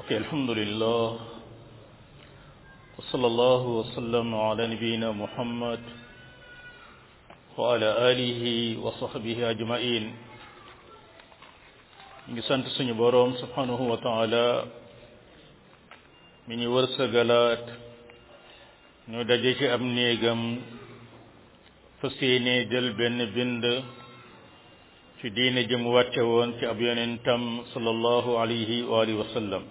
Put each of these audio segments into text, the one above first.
alhamdulillah wa sallallahu wa sallam ala nabiyyina Muhammad wa ala alihi wa sahbihi ajma'in. ngi sant suñu boroom subhanahu wa ta'ala mi ñu wërsëgalaat ñu daje ci am néegam fas yéene jël benn bind ci diine jëm wàcce woon ci ab yonentam sallallahu alayhi wa alihi wa sallam.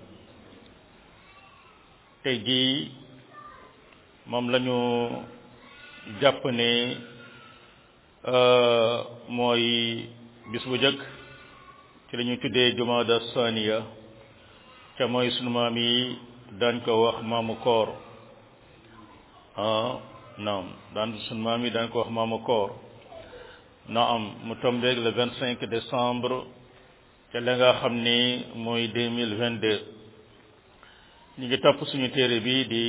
tey jii moom lañu jàpp ne mooy bis bu jëkk ci la ñu tuddee jumaada saniya ca mooy sunu maam yi daan ko wax maamu koor naam sunu maam yi daan ko wax maamu koor naam mu tombeeg le 25 décembre ca la nga xam ni mooy 2022. ñu ngi topp suñu téere bi di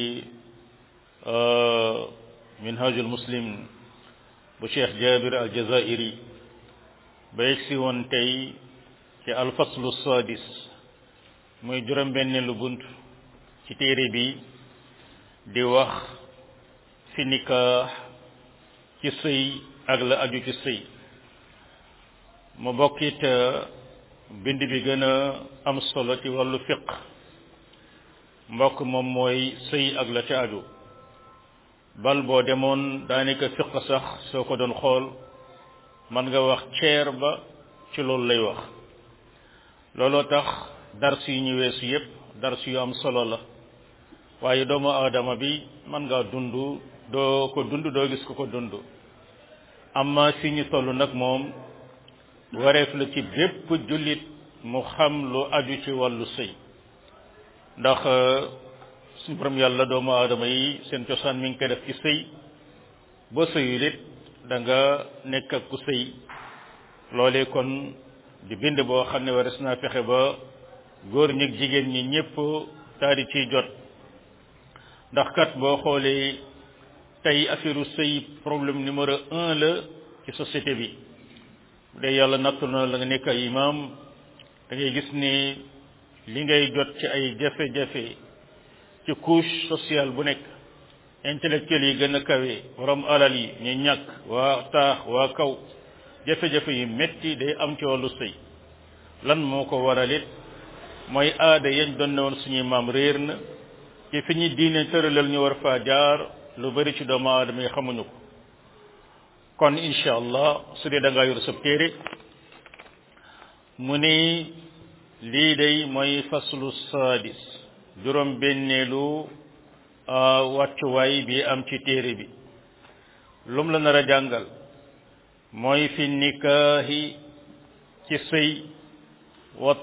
minhajul muslim bu cheikh jabir al jazairi ba yegsi woon tey ci alfaslu sadis muy juróom-benneelu bunt ci téere bi di wax fi nikah ci sëy ak la aju ci sëy mu bokkit bind bi gën a am solo ci wàllu fiq mbokk moom mooy sëy ak la ca aju bal boo demoon daanaka fiq sax soo ko doon xool man nga wax ceer ba ci loolu lay wax. looloo tax dars yi ñu weesu yépp dars yu am solo la waaye doomu aadama bi man ngaa dund doo ko dund doo gis ko dund amma fi ñu toll nag moom wareef la ci bépp jullit mu xam lu aju ci wàllu sëy ndax suñu borom yàlla doomu aadama yi seen cosaan mi ngi koy def ci sëy boo sëyul it da nga nekk ak ku sëy loolee kon di bind boo xam ne wares naa fexe ba góor ñi ak jigéen ñi ñëpp daal di ciy jot ndax kat boo xoolee tey affaire sëy problème numéro 1 la ci société bi bu dee yàlla nattu na la nga nekk ay imam da ngay gis ni li ngay jot ci ay jafe-jafe ci couche sociale bu nekk intellectuel yi gën a kawe borom alal yi ñu ñàkk waa taax waa kaw jafe-jafe yu metti day am ci wàllu sëy lan moo ko waralit mooy aada yañ doon ne woon suñuy maam réer na ci fi ñu diine tëralal ñu war faa jaar lu bari ci doomu aadama yi xamuñu ko. kon incha allah su dee da ngaa yor sab téere mu ni lii day mooy faslu sadis juróom benneelu wàccuwaay bi am ci téere bi lum la nar a jàngal mooy fi nikaahi ci sëy wa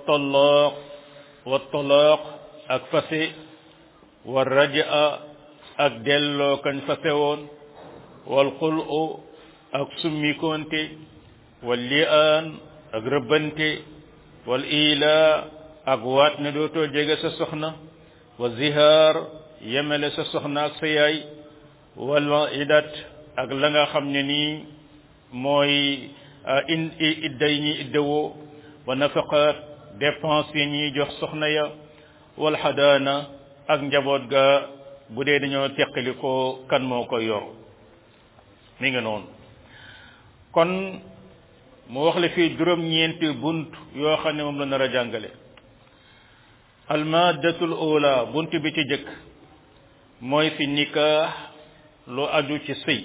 talaaq ak fase wa rajaa ak delloo kañ fase woon wal xulu ak summikonte wal li'aan ak rëbbante wal ilaa ak waat ne dootoo jege sa soxna wa zihaar yemele sa soxna ak sa yaay wal idat ak la nga xam ne nii mooy idday ñi iddawoo wa nafaqaat dépense yi ñuy jox soxna ya wal xadaana ak njaboot ga bu dee dañoo teqali ko kan moo koy yor mi ngi noonu. kon mu wax la fii juróom-ñeenti bunt yoo xam ne moom la nar a jàngale. almaddatul ula bunt bi ci jëkk mooy fi nikah lu aju ci sëy.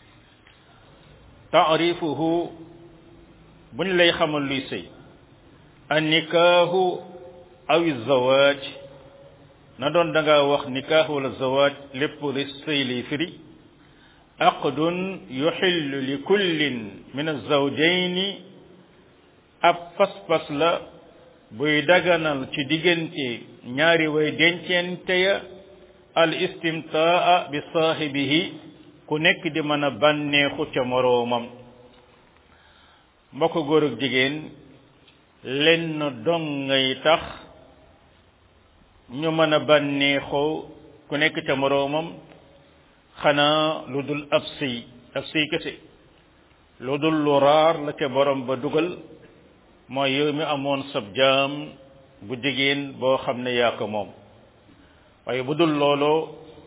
taarifuhu buñ lay xamal luy sëy an nikaahu aw zawaaj na doon da nga wax nikah wala zawaaj lépp li sëy lay firi aqdun yuxillu li kullin min azawjayni ab pas-pas la buy daganal ci diggante ñaari way dencente ya al istimtaa bi saahibihi ku nekk di mën a bànneexu ca moroomam. mbokk góor ak jigéen lenn dong ngay tax ñu mën a bànneexoo ku nekk ca moroomam xanaa lu dul ab sëy kese lu dul lu raar la ca borom ba dugal mooy yow mi amoon sab jaam bu jigéen boo xam ne yaa ko moom waaye bu dul looloo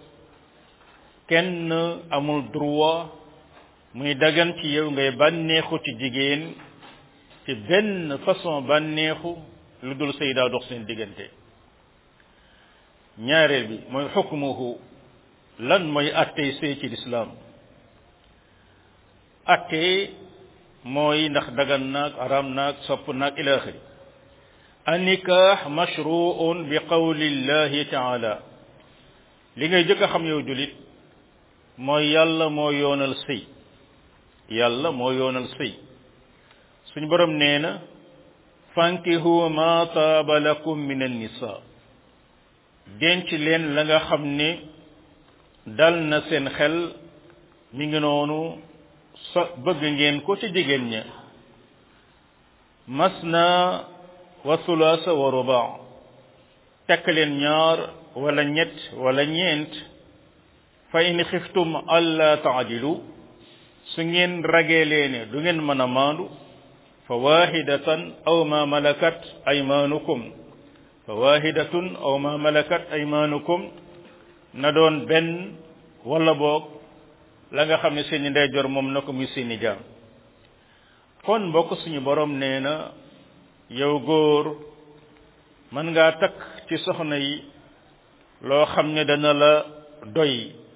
kenn amul droit muy dagan ci yow ngay bànneexu ci jigéen ci benn façon bànneexu lu dul sëy daa dox seen diggante ñaareel bi mooy xukmuhu lan mooy attey sëy ci lislaam attey mooy ndax dagan naag aram naag sopp naag ila axiri annikaax mashruun bi qawli llahi taala li ngay jëkk a xam yow julit mooy yàlla moo yoonal sëy yàlla moo yoonal sëy suñu borom nee na fankihu ma taaba lakum min annisa denc leen la nga xam ne dal na seen xel mi ngi noonu so bëgg ngeen ko ci jigéen ña masna wa thulaasa wa ruba tekk leen ñaar wala ñett wala ñeent fa in xiftum alla taadilu su ngeen rageelee ne du ngeen mën a maandu fa wahidatan aw ma malakat aymanukum fa wahidatun aw ma malakat aymanukum na doon benn wala boog la nga xam ne seeni ndeyjoor moom na ko muy seeni jaam kon mbokk suñu borom nee na yow góor mën ngaa takk ci soxna yi loo xam ne dana la doy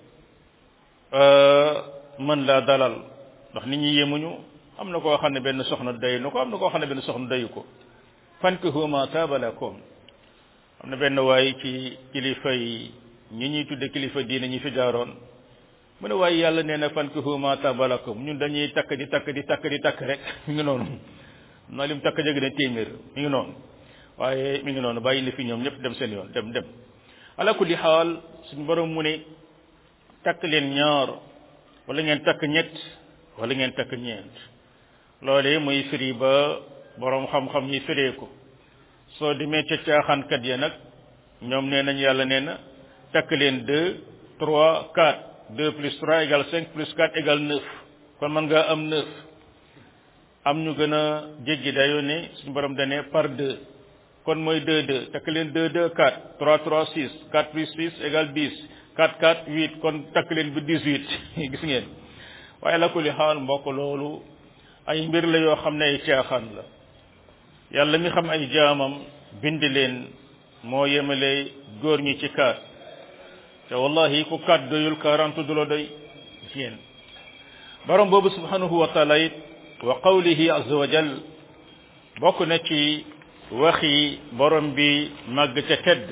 mën laa dalal ndax nit ñi yemuñu am na koo xam ne benn soxna doy na ko am na koo xam ne benn soxna doyu ko fankihu ma taaba lakum am na benn waay ci kilifa yi ñi ñuy tudde kilifa diine ñi fi jaaroon mu ne waaye yàlla nee na fankihu ma taaba lakum ñun dañuy takk di takk rek mi ngi noonu na lim takk jege ne téeméer mi ngi noonu waaye mi ngi noonu bàyyi li fi ñoom ñëpp dem seen yoon dem ala kulli xaal suñu borom mu ne takk leen ñaar wala ngeen takk ñett wala ngeen takk ñeent loolee muy firi ba borom xam-xam yi firee ko soo demee ca caaxaankat ya nag ñoom nee nañ yàlla nee na takk leen 2 3 4 2 plus 3 égale 5 plus 4 égale 9 kon mën ngaa am 9 am ñu gën a jéggi dayoo ne suñu borom dane par 2 kon mooy 2 2 takk leen 2 2 4 3 3 6 4 plus 6 égale 10 4 4 8 kon takk leen bi 18 gis ngeen waaye la kulli xaal mbokk loolu ay mbir la yoo xam ne ay caaxaan la yàlla mi xam ay jaamam bind leen moo yemale góor ñi ci 4 te wallahi ku 4 doyul 40 du la doy gis ngeen borom boobu subhanahu wa taala it wa qawlihi azza wa jal bokk na ci waxi borom bi màgg ca tedd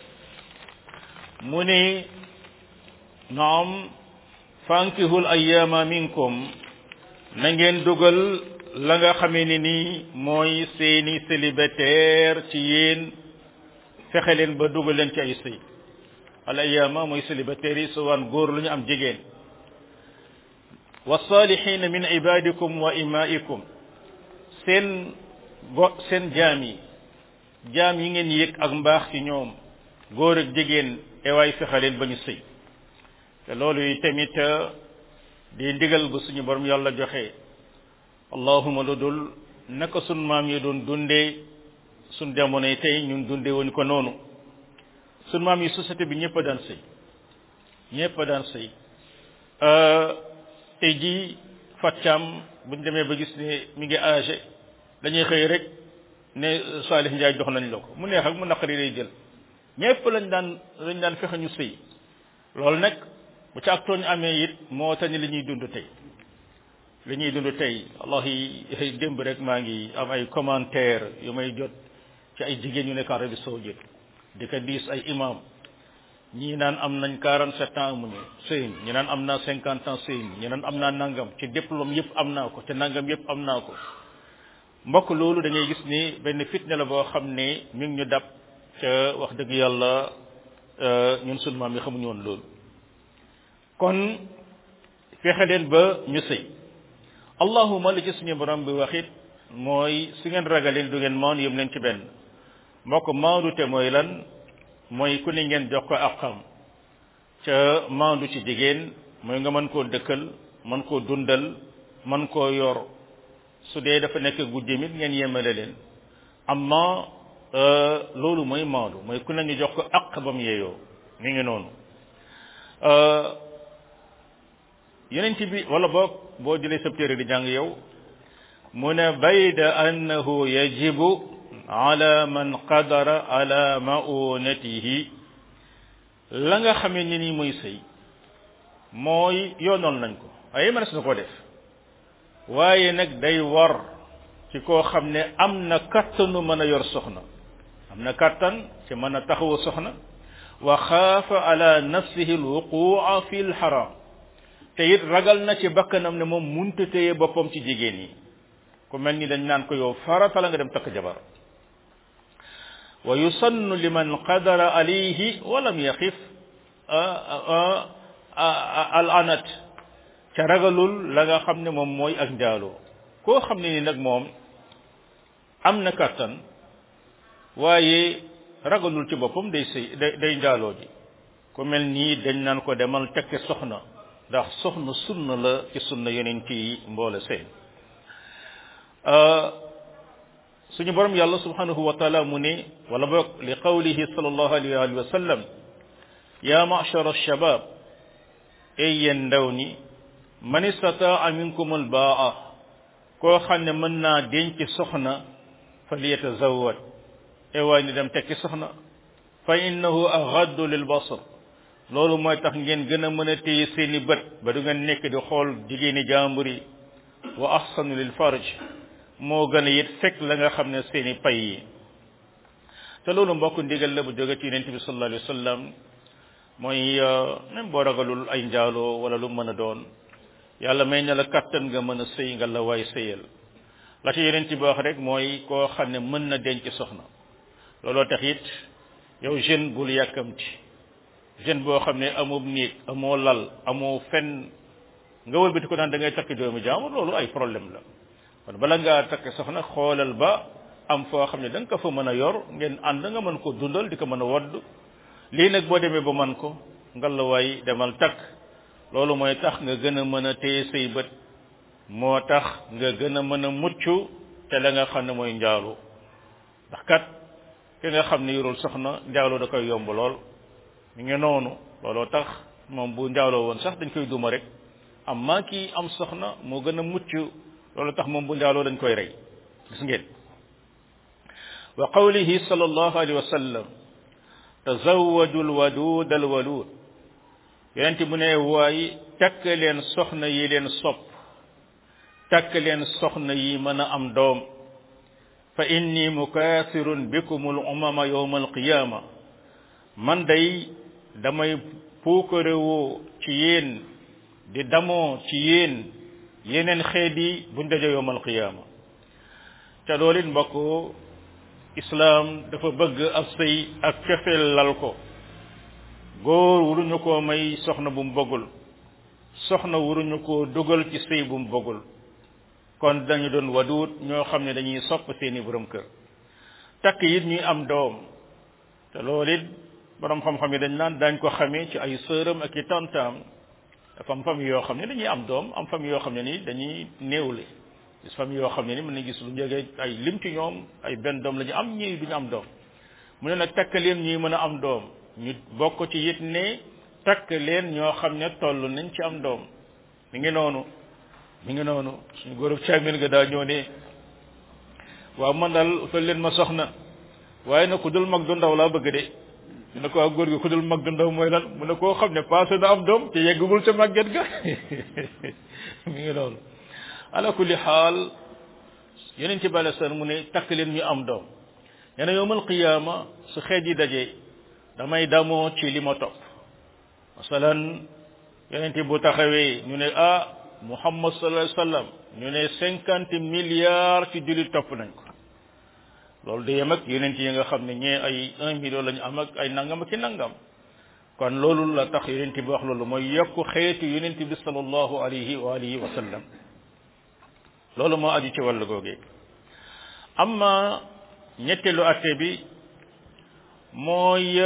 mu ne naam fankihul ayyama minkum na ngeen dugal la nga xamee ni nii mooy seeni célibataire ci yéen fexe leen ba dugal leen ci ay sëy al ayyama mooy célibataire yi sowaan góor lu ñu am jigéen wa salihina min ibadikum wa imaikum seen jaam yi ngeen yëg ak mbaax ci ñoom góor ak jigéen ewaay fexe leen ba ñu sëy te loolu yi tamit di ndigal bu suñu borom yàlla joxe allahuma lu dul naka sun maam yi doon dundee sun jamono yi tey ñun dundee woon ko noonu sun maam yi société bi ñëpp a daan sëy tey jii Fatham buñ demee ba gis ne mi ngi âgé dañuy xëy rek ne Salih Ndiaye jox nañ la ko mu neex ak mu naqari lay jël ñëpp lañ daan fexe ñu sëy loolu nag bu ci ak tooñ amee it moo tax ni li ñuy dund tey wallahi démb rek maa ngi am ay commentaire yu may jot ci ay jigéen yu nekk Arabie Saoudite di ko diis ay imam ñii naan am nañ 47 ans amuñu sëy ñi naan am naa 50 ans sëy ñi naan am naa nangam ci diplôme yëpp am naa ko te nangam yëpp am naa ko mbokk loolu da ngay gis ni benn fitna la boo xam ne mi ngi ñu dab ca wax dëgg yàlla ñun sunu maam yi xamuñu woon loolu kon fexe leen ba ñu sëy allahuma li ci suñu borom bi waxit mooy su ngeen ragaleen du ngeen maandu yëm leen ci benn mbokk maandu te mooy lan mooy ku ne ngeen jox ko àqam ca maandu ci jigéen mooy nga mën koo dëkkal mën koo dundal mën koo yor su dee dafa nekk guddi mit ngeen yemale leen amma loolu mooy maandu mooy ku ne ñu jox ko aq bam yeeyoo mi ngi noonu yeneen ci bi wala boog boo jëlee sa téere di jàng yow mu ne bayda annahu yajibu ala man qadara ala maunatihi la nga xamee ni nii muy sëy mooy yoonoon nañ ko ay mënees na ko def waaye nag day war ci koo xam ne am na kattanu mën a yor soxna am na kattan ci mën a taxawu soxna wa xaafa ala nafsihi alwuqua fi lxaram te it ragal na ci bakkanam ne moom munta téye boppam ci jigéen yi ku mel ni dañ naan ko yow farata la nga dem takk jabar wa yusannu liman qadara alayhi wa lam yaxif al anat ca ragalul la nga xam ne moom mooy ak njaaloo koo xam ne ni nag moom am na kàttan waaye ragalul ci boppam day sëy day njaaloo ji ku mel nii dañ naan ko demal tekke soxna ndax soxna sunna la ci sunna yonent yi mboole seen suñu borom yàlla subhanahu wa taala mu ne wala boog li qawlihi sallallahu alayhi wa sallam ya ma'shara alshabab ay yéen ndaw ñi man istataa minkum albaa koo xam ne mën naa denc soxna falyatazawwaj e waay ni dem tekki soxna fa innahu aghaddu lil basar loolu mooy tax ngeen gën a mën a téye seeni bët ba du ngeen nekk di xool jigéeni jàmbur yi wa ahsanu lil farj moo gën a it fekk la nga xam ne seeni pay yi te loolu mbokk ndigal la bu jóge ci yonent bi sallallahu alayhi wa sallam mooy même boo ragalul ay njaaloo wala lu mën a doon yàlla may na la kattan nga mën a sëy nga la waay sëyal la ci yonent bi wax rek mooy koo xam ne mën na denc soxna looloo tax it yow jeune bul yàkkamti jeune boo xam ne amoo néeg amoo lal amoo fenn nga wëlbati ko naan da ngay takk doomu jaamur loolu ay problème la kon bala ngaa takk soxna xoolal ba am foo xam ne da nga ko fa mën a yor ngeen ànd nga mën ko dundal di ko mën a wadd lii nag boo demee ba man ko ngalawaay demal takk loolu mooy tax nga gën a mën a téye say bët moo tax nga gën a mën a mucc te la nga xam ne mooy njaalu ndax kat ki nga xam ne yorul soxna njaaloo da koy yomb lool mi ngi noonu looloo tax moom bu njaaloo woon sax dañ koy duma rek amma kii am soxna moo gën a mucc loolu tax moom bu njaaloo dañ koy rey gis ngeen wa qawlihi sallallahu alayhi wa sallam tazawwaju alwadud alwalud yonent bu ne waay takk leen soxna yi leen sopp takk leen soxna yi mën a am doom fa inni mukathirun bikum al umama yawma al qiyama man day damay puukarewoo ci yéen di damoo ci yéen yeneen xeet yi buñ daje yawma al qiyama te loolu it mbokk islam dafa bëgg ab sëy ak cofeel lal ko góor wuruñu koo may soxna bu mu bëggul soxna wuruñu koo dugal ci sëy bu mu bëggul kon dañu doon waduut ñoo xam ne dañuy sopp seeni borom kër takk it ñuy am doom te loolu it borom xam-xam yi dañ naan dañ ko xamee ci ay sëram ak i tantaam dafa am famille yoo xam ne dañuy am doom am famille yoo xam ne ni dañuy néewle gis famille yoo xam ne ni mën na gis lu jógee ay lim ci ñoom ay benn doom la ñu am ñii duñu am doom mu ne nag takk leen ñuy mën a am doom ñu bokk ci it ne takk leen ñoo xam ne toll nañ ci am doom mi ngi noonu suñu góorub caamin nga daa ñëw ne waaw man daal utal leen ma soxna waaye nag ku dul mag du ndaw laa bëgg de mu ne ko ak góor gi ku dul mag du ndaw mooy lan mu ne koo xam ne passé na am doom te yeggagul ca màgget ga mi ngi noonu ala kulli xaal yeneen ci bale san mu ne takk leen ñu am doom nee na yawmal qiyaama su xeet yi dajee damay damoo ci li ma topp masalan yeneen bu taxawee ñu ne Muhammad sallallahu alayhi wa sallam ñu ne 50 milliards ci jullit topp nañ ko loolu de yem ak yeneen yi nga xam ne ñee ay 1 million la ñu am ak ay nangam ak i nangam kon loolu la tax yeneen bi wax loolu mooy yokku xeetu yeneen bi sallallahu alayhi wa alihi wa sallam loolu moo aju ci wàllu googee amma ñetteelu atte bi mooy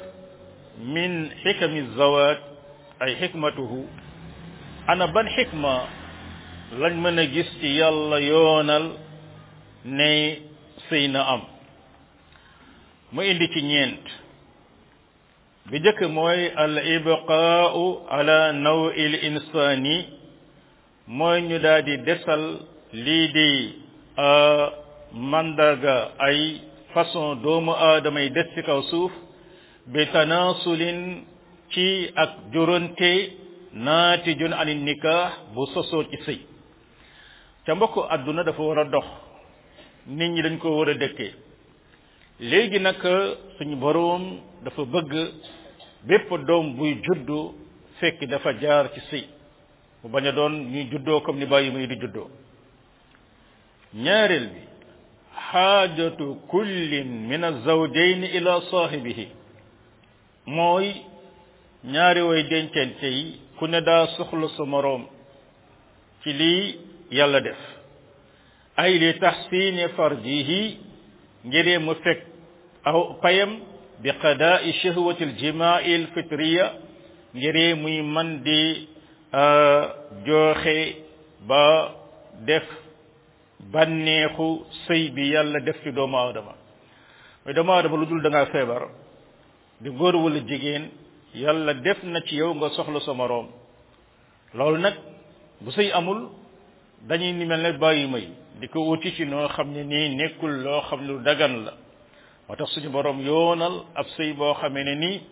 min xikami zawaaj ay xikmatuhu ana ban xikma lañ mën a gis ci yàlla yoonal ne sëy na am mu indi ci ñeent bi jëkk mooy al ibqaa'u ala naw'il insani mooy ñu daal di desal lii di mandarga ay façon doomu aadama yi des ci kaw suuf bi tanaasulin ci ak juronte naatijun ani nikah bu sosoo ci sëy ca mbokk àdduna dafa war a dox nit ñi dañ ko war a dëkkee léegi nag suñu boroom dafa bëgg bépp doom buy juddu fekk dafa jaar ci sëy mu bañ a doon ñuy juddoo comme ni bàyyi muy di juddoo ñaareel bi xaajatu kullin min az-zawjayn ila saahibihi mooy ñaari way dencante yi ku ne daa soxla sa moroom ci lii yàlla def ay li tahsini farjihi ngiree mu fekk aw payam bi qadaa'i shahwati al-jimaa'i al-fitriya ngiree muy man di jooxe ba def bànneexu sëy bi yàlla def ci doomu aadama mooy doomu aadama lu dul da ngaa feebar di góor wala jigéen yàlla def na ci yow nga soxla sa moroom loolu nag bu sëy amul dañuy ni mel ne bàyyi may di ko wuti ci noo xam ne nii nekkul loo xam ne lu dagan la moo tax suñu boroom yoonal ab sëy boo xamee ne nii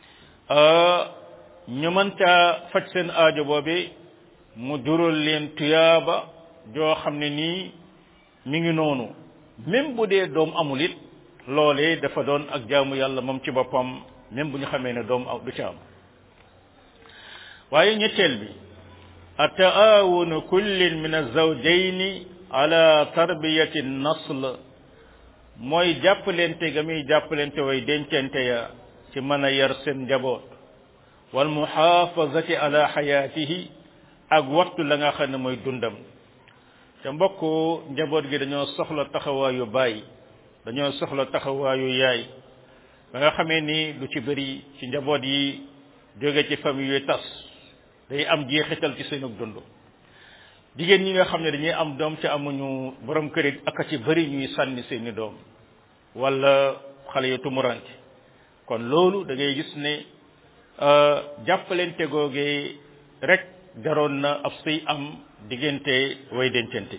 ñu mën caa faj seen aajo boobe mu jural leen tuyaaba joo xam ne nii mi ngi noonu même bu dee doom amul it loolee dafa doon ak jaamu yàlla moom ci boppam même bu ñu xamee ne doom du ca am waaye ñetteel bi ataawunu kullin min az-zawjayni ala tarbiyati nasl mooy jàppalente ga muy jàppalente way dencante ya ci mën a yar seen njaboot wal muhaafazati ala xayaatihi ak waxtu la nga xam ne mooy dundam te mbokk njaboot gi dañoo soxla taxawaayu baay dañoo soxla taxawaayu yaay ba nga xamee ni lu ci bëri ci njaboot yi jóge ci famille yu tas day am jeexital ci seen dund jigéen ñi nga xam ne dañuy am doom ca amuñu borom kër yi ak ci bëri ñuy sànni seeni doom wala xale yu tumuranke kon loolu da ngay gis ne jàppalente googee rek jaroon na ab sëy am diggante way dencante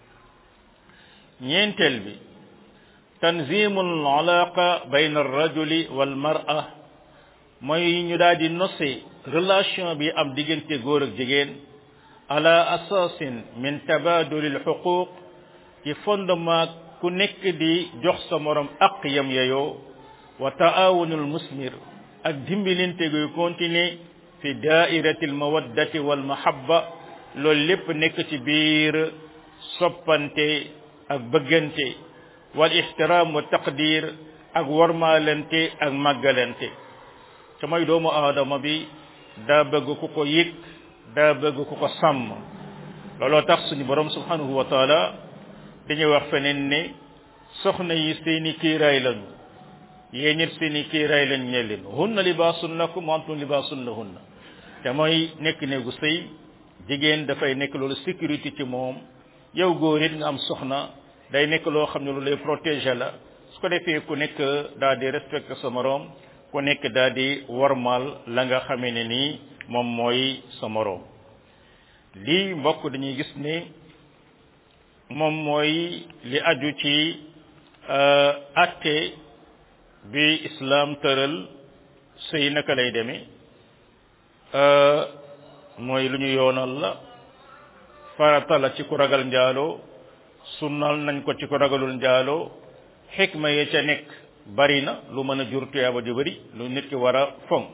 ñeenteel bi tanzimul alaqa bayna ar-rajuli wal mar'a mooy ñu daal di nose relation bi am diggante góor ak jigéen ala asasin min tabadulil xuquq ci fondement ku nekk di jox sa morom aq yam yeyoo wa taawunul musmir ak dimbalante guy continuer fi daairatil mawaddati wal mahabba loolu lépp nekk ci biir soppante ak bëggante wal ihtiram wa taqdir ak warmaalante ak màggalante te mooy doomu aadama bi daa bëgg ku ko yëg daa bëgg ku ko sàmm looloo tax suñu borom subhanahu wa taala dañuy wax feneen ne soxna yi seeni kiiraay lañu yéen it seeni kiiraay lañ ñeel leen hunna libaasun lakum wa antum libaasun lahunna te mooy nekk néegu sëy jigéen dafay nekk loolu sécurité ci moom yow góor it nga am soxna day nekk loo xam ne lu lay protéger la su ko defee ku nekk daal di respecté sa moroom ku nekk daal di warmal la nga xamee ne nii moom mooy sa moroom lii mbokk dañuy gis ne moom mooy li aju ci atte bi islam tëral sëy naka lay demee mooy lu ñu yoonal la farata la ci ku ragal njaaloo sunnal nañ ko ci ku ragalul njaaloo xikma ya ca nekk bari na lu mën a jur tuyaaba ju bari lu nit ki war a fonk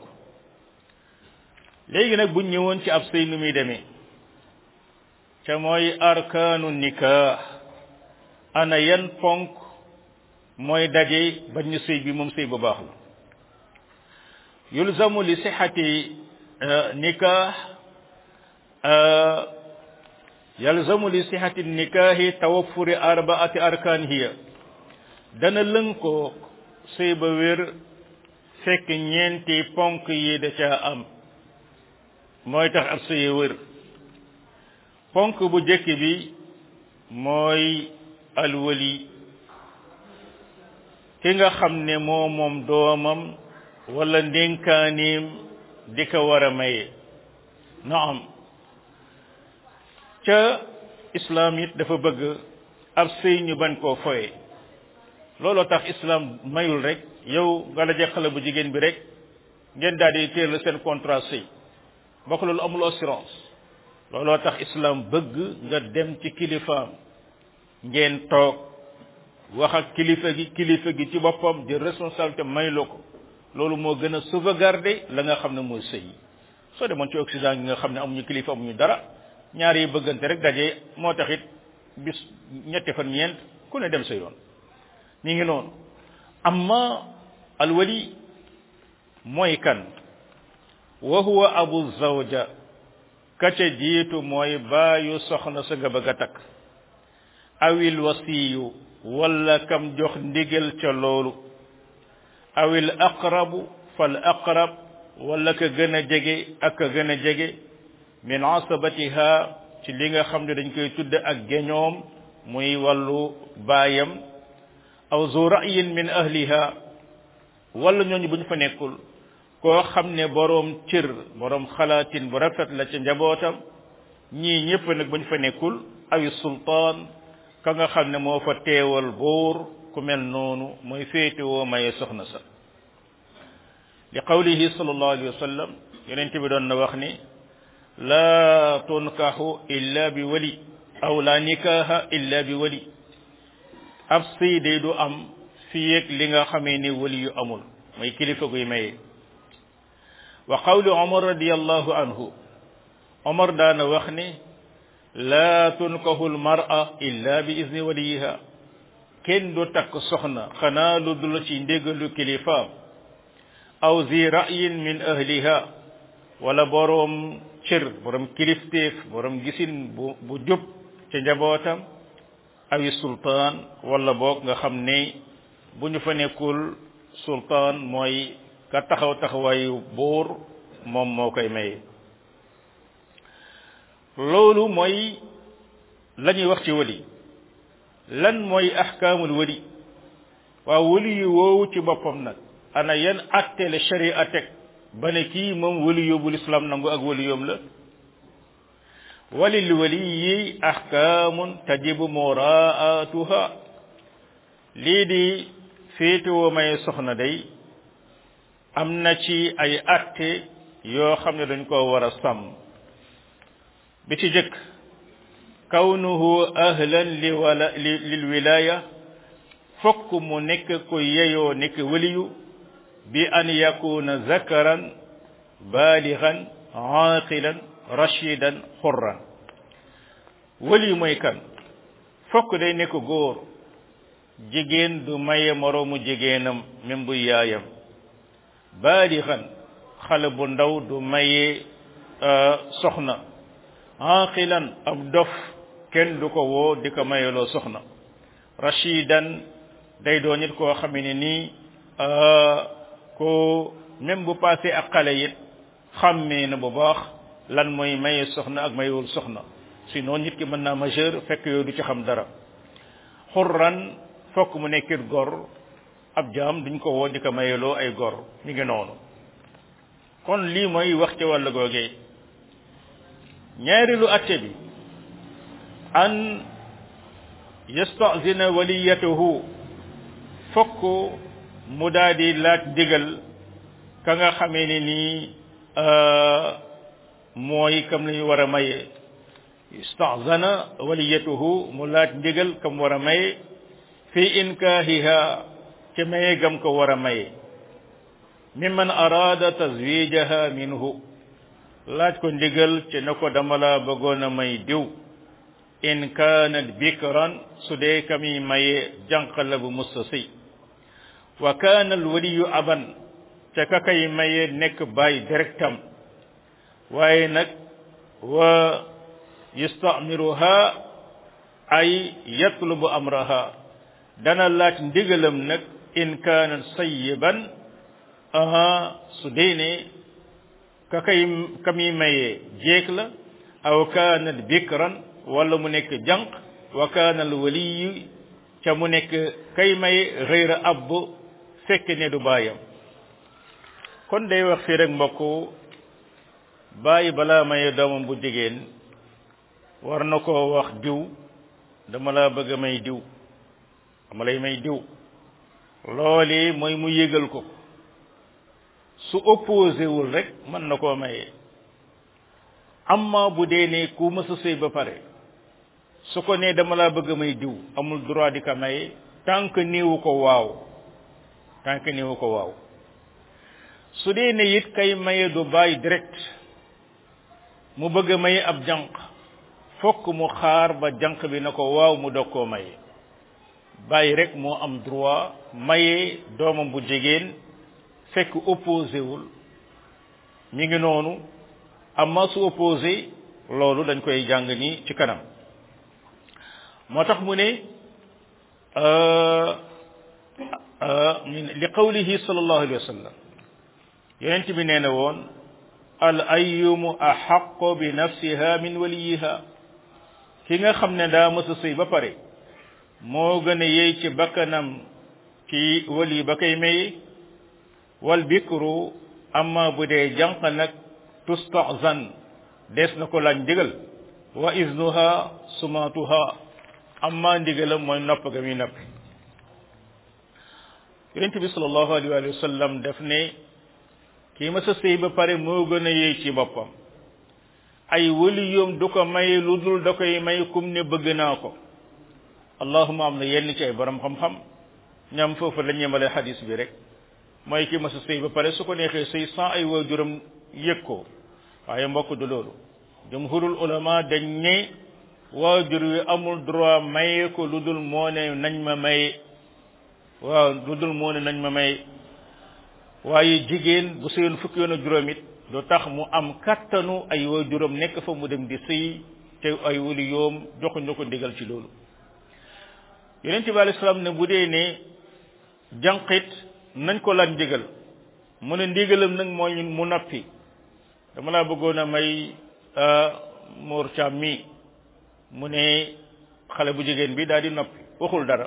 léegi nag buñ ñëwoon ci ab sëy nu muy demee ca mooy arkaanu nikah ana yan ponk mooy daje bañ ñu sëy bi moom sëy bu baax la yulzamu li sihhati nikah yalzamu li sihhati nikahi tawaffuri arba'ati arkaan hiya dana lënkoo sëy ba wér fekk ñeenti ponk yi da caa am mooy tax ab sëy wér ponk bu jëkk bi mooy alwali ki nga xam ne moom doomam wala ndénkaaneem di ko war a maye naam ca islam it dafa bëgg ab sëy ñu bañ koo foye looloo tax islam mayul rek yow nga la xale bu jigéen bi rek ngeen daal di teel seen contrat sëy bokk loolu amul assurance looloo tax islam bëgg nga dem ci kilifaam ngeen toog wax ak kilifa gi ci boppam di responsabilité may la ko loolu moo gën a sauvegarder la nga xam ne mooy sëy soo demoon ci Occident gi nga xam ne amuñu kilifa amuñu dara ñaar yi bëggante rek daje moo taxit bis ñetti fan ñeent ku ne dem sa yoon mi ngi noonu amma alwali mooy kan wa huwa abu zawja ka ca jiitu mooy baayu soxna sa nga bëgg a takk awil wasiyu wala kam jox ndigal ca loolu awil aqrabu fal aqrab wala ka gën a jege ak ka gën a jege min asabatiha ci li nga xam ne dañ koy tudde ak geñoom muy wàllu baayam aw zu ra'yin min ahliha wala ñooñu bu ñu fa nekkul koo xam ne boroom cër boroom xalaatin bu rafet la ca njabootam ñii ñëpp nag bu ñu fa nekkul awi sultaan ka nga xam ne moo fa teewal buur ku mel noonu mooy féetewoo maye soxna sa li qawlihi sallallahu alayhi wa sallam yonent bi doon na wax ni laa tunkahu illa bi wali aw la nikaha illa bi wali ab sëy day du am fii ak li nga xamee ni wali yu amul mooy kilifa guy maye wa qawli Omar radiyallahu anhu Omar daana wax ni laa tunkahu almar'a illa bi izni waliyiha kenn du takk soxna xanaa lu dul ci ndégalu kilifaam aw zi ra'yin min ahliha wala boroom cër boroom kilifteef boroom gisin bu jub ca njabootam awi sultaan wala boog nga xam ne bu ñu fa nekkul sultaan mooy ka taxawaayu buur moom moo koy maye loolu mooy la ñuy wax ci wali lan mooy ahkaamul wali waaw wali yu woowu ci boppam nag ana yan atte la sharia teg ba ne kii moom wali yóbbu lislaam nangu ak wali yoom la walil waliyi ahkaamun tajibu muraatuha lii di féetewoo maye soxna day am na ci ay atte yoo xam ne dañ koo war a sàmm bi ci jëkk kawnuhu ahlan lil wilaya fokk mu nekk ko yeyoo nekk waliyu bi an yakuna zakaran balighan aqilan rashidan xurran waliyu mooy kan fokk day nekk góor jigéen du maye moroomu jigéenam même bu yaayam balighan xale bu ndaw du maye soxna aqilan ab dof kenn du ko woo di ko mayeloo soxna rashidan day doon nit koo xam ne nii ko même bu passé ak xale it xàmmee na bu baax lan mooy maye soxna ak mayewul soxna sinon nit ki mën naa majeur fekk yooyu du ci xam dara xurran fokk mu nekkit gor ab jaam duñ ko woo di ko mayeloo ay gor mi ngi noonu kon lii mooy wax ci wàll googee ñaareelu atte bi an yastazina waliyatuhu fokk mu daal di laaj digal ka nga xamee ne nii mooy kam lañu war a maye yastazana waliyatuhu mu laaj ndigal kam war a maye fi inkaahiha ca maye gam ko war a maye mimman arada tazwijaha minhu laaj ko ndigal ci na ko dama la bëggoon a may diw in kaanat bikran su dee kami maye jànq la bu musta sëy wa kaana al waliyu aban ca ka kay maye nekk baay directam waaye nag wa yastamiruha ay yatlubu amraha dana laaj ndigalam nag in kaanat sayyiban su dee ne kami maye jeeg la aw kaanat bikran wala mu nekk jànq wa kaana al waliyu ca mu nekk kay may xëyra ab fekk ne du baayam kon day wax fii rek mbokk bàyyi balaa maye doomam bu jigéen war na koo wax diw dama la bëgg a may diw dama lay may diw loolu mooy mu yëgal ko su opposé wul rek mën na koo maye amma bu dee ne ku mës a sëy ba pare su ko nee dama laa bëgg a may diw amul droit di ko maye tant que néewu ko waaw su dee ne it kay maye du bàyyi direct mu bëgg a maye ab jànq fokk mu xaar ba jànq bi na ko waaw mu dog koo maye bàyyi rek moo am droit maye doomam bu jigéen fekk opposé wul mi ngi noonu amma su opposé loolu dañ koy jàng ni ci kanam moo tax mu ne li qawlihi sallallahu alayhi wa sallam yonent bi nee na woon al ayyumu ahaqqu bi nafsiha min waliyiha ki nga xam ne daa mës a sëy ba pare moo gën a yey ci bakkanam ci wali ba koy maye wal bikru amma bu dee jànq nag tustazan des na ko laaj ndigal wa iznuha sumatuha amma ndigalam mooy nopp ga muy noppi yonent bi sallallahu alayhi wa sallam def ne kii ma sa sëy ba pare moo gën a yey ci boppam ay waliyoom du ko may lu dul da koy may kum ne bëgg naa ko allahuma am na yenn ci ay borom xam-xam ñam foofu la ñemale xadis bi rek mooy kii ma sa sëy ba pare su ko neexee sëy sans ay waajuram yëg ko waaye mbokk du loolu jumhurul ulama dañ ne waajur wi amul droit maye ko lu dul moo ne nañ ma maye waaw lu dul moo ne nañ ma maye waaye jigéen bu sëyoon fukki yoon ak juróom it du tax mu am kattanu ay waajuram nekk fa mu dem di sëy te ay wali yoom joxuñu ko ndigal ci loolu yonent bi alayhi salaam ne bu dee ne jànqit nañ ko laaj ndigal mu ne ndigalam nag mooy mu noppi dama laa bëggoon a may Mor Thiam mi mu ne xale bu jigéen bi daal di noppi waxul dara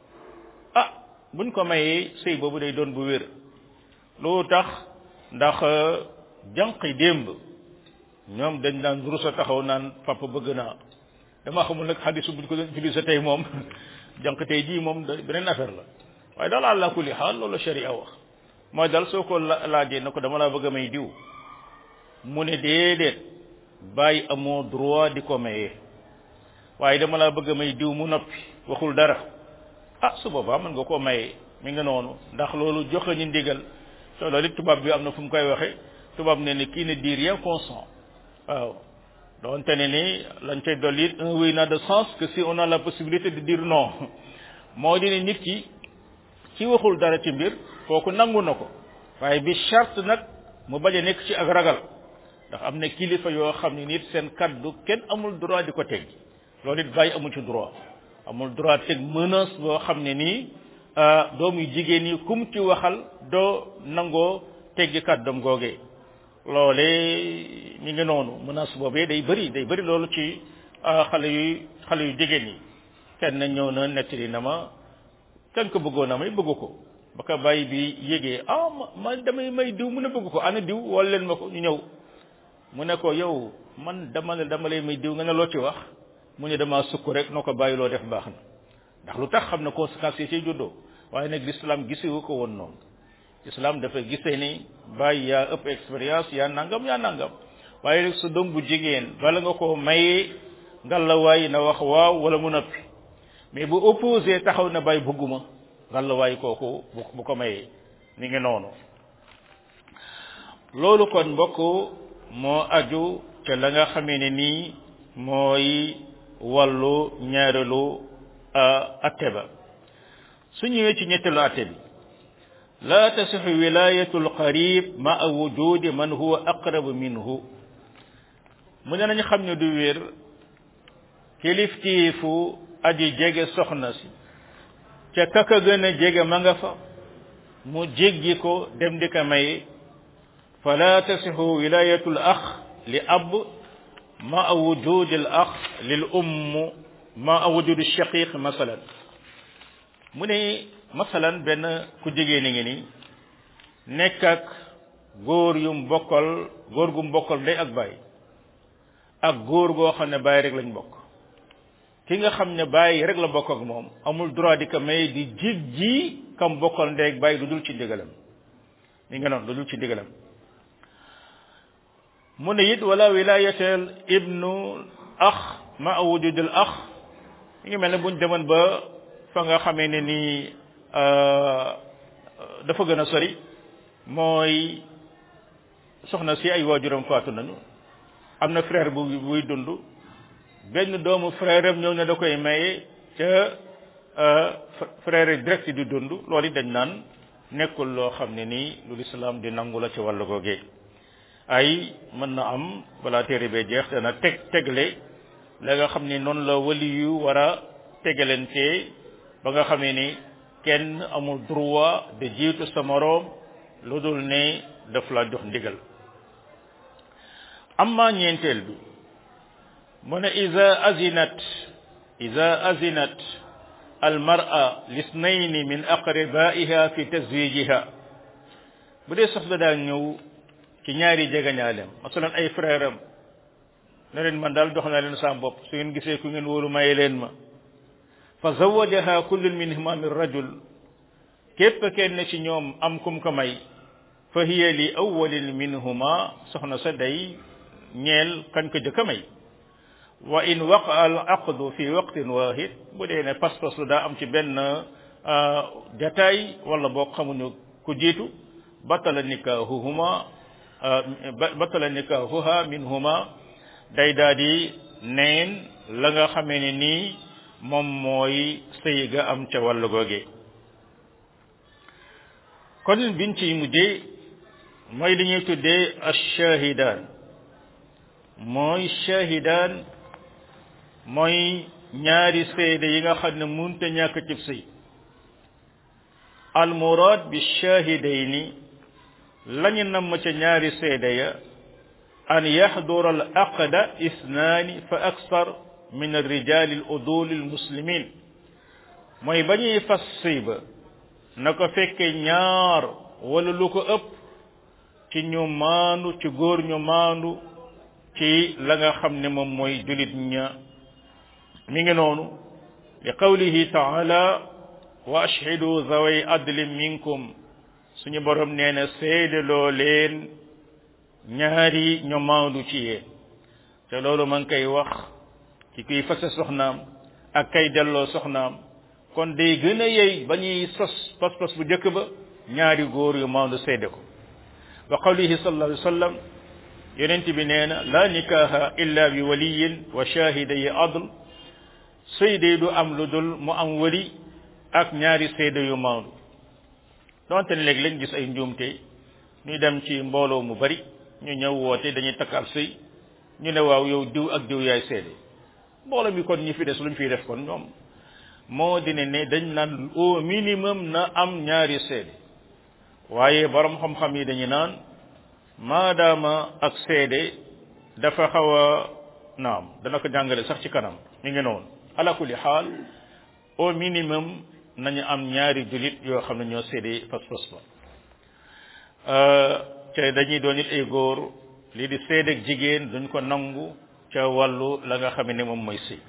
buñ ko mayee sëy boobu day doon bu wér loolu tax ndax jànqi démb ñoom dañ daan rusa taxaw naan papa bëgg naa dama xamul nag xadisu buñ ko doon utilisé tey moom jànq tey jii moom beneen affaire la waaye daal àlla kulli xaal loolu sharia wax mooy daal soo ko laajee na ko dama laa bëgg a may diw mu ne déedéet bàyyi amoo droit di ko mayee waaye dama laa bëgg a may diw mu noppi waxul dara su boobaa mën nga koo mayee mi nga noonu ndax loolu joxe ñu ndigal te loolu it tubaab bi am na fu mu koy waxe tubaab ne ni kii ne dit rien consent waaw doonte ne ni lañ cay dolli it un oui n'a de sens que si on a la possibilité de dire non moo di ne nit ki ci waxul dara ci mbir kooku nangu na ko waaye bi charte nag mu bañ a nekk ci ak ragal ndax am na kilifa yoo xam ne nit seen kaddu kenn amul droit di ko teg loolu it bàyyi amu ci droit amul droit teg menace boo xam ne nii doomu jigéen yi kum ci waxal doo nangoo teggi kàddam googee loole mi ngi noonu menace boobee day bëri loolu ci xale yu jigéen yi kenn ñëw na nettali na ma kenn ko bëggoon a may bëgg ko ba ko bàyyi bi yégee ma damay may diw mu ne bëgg ko ana diw wala leen ma ko ñu ñëw mu ne ko yow man dama lay may diw nga ne loo ci wax mu ne dama sukk rek noo ko bàyyi loo def baax na ndax lu tax xam ne conséquences yi ciy juddoo waaye nag l'islam gisewu ko woon noonu islam dafa gisee ni bàyyi yaa ëpp expérience yaa nangam waaye rek sa doom bu jigéen bala nga ko mayee ngalawaay na wax waaw wala mu noppi mais bu opposé taxaw na bàyyi bëgguma ngalawaay kooku bu ko mayee ni ngi noonu loolu kon mbokk moo aju ca la nga xamee ne nii mooy wàllu ñaareelu atte ba su ñëwee ci ñetteelu atte bi la tasixu wilayatu alqarib maa wujudi man huwa aqrabu minhu mu ne nañu xam ne du wér kiliftiifu aji jege soxna si ca kaka gën a jege ma nga fa mu jéggi ko dem di ko maye fala tasixu wilayatu al ax li ab maa wujudi al ax lil umm maa wujudi shaqiq masalan mu ne masalan benn ku jigéen ngi ni nekk ak góor yum bokkal góor gum bokkal ndey ak baay ak góor goo xam ne baay rek lañ bokk ki nga xam ne baay rek la bokk ak moom amul droit di ko may di ji kam bokkal ndey ak baay lu dul ci ndigalam mi nga noonu lu dul ci ndigalam mu ne it wala wilayatel ibnu ax ma wujudul ax mi ngi mel ne buñ demoon ba fa nga xamee ne nii dafa gën a sori mooy soxna si ay waajuram faatu nañu am na frère buy dund benn doomu frère am ñëw ne da koy maye ca frère direct di dund loolu it dañ naan nekkul loo xam ne nii lu lislaam di nangu la ci wàllu googee ay mën na am balaa téere bee jeex dana tegle la nga xam ne noonu la wali yu war a tegalante ba nga xamee ni kenn amul droit de jiitu sa moroom lu dul ne daf la jox ndigal amma ñeenteel bi mu ne iza azinat almar'a lisnayni min aqribaiha fi tazwijiha bu dee soxla daa ñëw ci ñaari jegañaalem masalan ay frère am ne leen man daal jox naa leen sa bopp su ngeen gisee ku ngeen wóolu maye leen ma fa zawajaha kullun minhuma min rajul képp kenn ci ñoom am kum ko may fa hiya li awwalin minhuma soxna sa day ñeel kañ ko jëkk a may wa in waqa al aqdu fi waqtin wahid bu dee ne pas-pas lu daa am ci benn jataay wala boo xamuñu ku jiitu batala nikahuha minhuma day daa di neen la nga xamee ne nii moom mooy sëy ga am ca wàllu googe kon biñ ci mujjee mooy li ñuy tuddee ash-shahidaan mooy ñaari seede yi nga xam ne munte ñàkk ci sëy al murad bi shahidayni lañu namm ca ñaari seede ya an yahdura al aqda isnaani fa aksar min ar rijal al udul al muslimin mooy ba ñuy fas sëy ba na ko fekke ñaar wala lu ko ëpp ci ñu maandu ci góor ñu maandu ci la nga xam ne moom mooy julit ña mi ngi noonu li qawlihi taala wa ashhidu zaway adlin minkum suñu borom nee na seedaloo leen ñaari ñu maandu ci yéen te loolu man koy wax ci kuy fase soxnaam ak kay delloo soxnaam kon day gën a yey ba ñuy sos pas-pas bu njëkk ba ñaari góor yu maandu seede ko wa qawlihi sallallahu alayhi wa sallam yonent bi nee na la nikaha illa bi waliyin wa shahiday adl sëy du am lu dul mu am wali ak ñaari seede yu maandu donte ne léegi lañ gis ay njuumte ñuy dem ci mbooloo mu bari ñu ñëw woote dañuy takk ab sëy ñu ne waaw yow diw ak diw yaay seede mbooloo mi kon ñi fi des luñ fiy def kon ñoom moo di ne dañ naan au minimum na am ñaari seede waaye borom xam-xam yi dañu naan maadaama ak seede dafa xaw a naam dana ko jàngale sax ci kanam mi ngi noonu ala kulli xaal au minimum nañu am ñaari julit yoo xam ne ñoo seede pas-pas ba ca dañuy doon it ay góor lii di seede ak jigéen duñ ko nangu ca wàllu la nga xam ne moom mooy sëy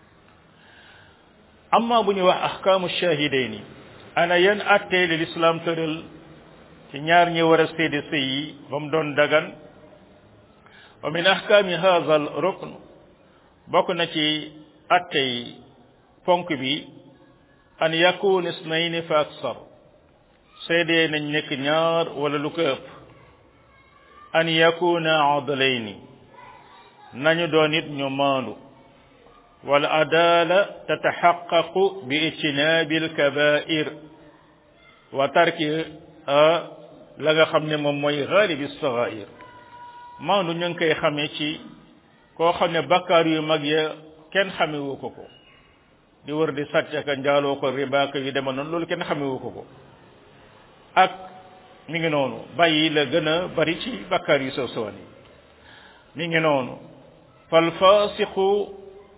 amma bu ñu wax ahkaamu shahidayni ana yan attee li l'islam tëral ci ñaar ñi war a seede sëy yi ba mu doon dagan wa min ahkaami hadha al rukn bokk na ci attey ponk bi an yakun isnayni fa aksar seede nañ nekk ñaar wala lu ko ëpp an yakuna adlayni nañu doon it ñu maandu wal adala tataxaqaqu bi ijtinaabi al kabair wa tarki la nga xam ne moom mooy xaalibi sagair maandu ñu ngi koy xamee ci koo xam ne bakkaar yu mag ya kenn xamewu ko di wër di sàcc ak njaaloo ko ribaaka yu dema noonu loolu kenn xamewu ko ak mi ngi noonu bàyyi la gën a bari ci bakkaar yu sew sewan yi mi ngi noonu fal fasiqu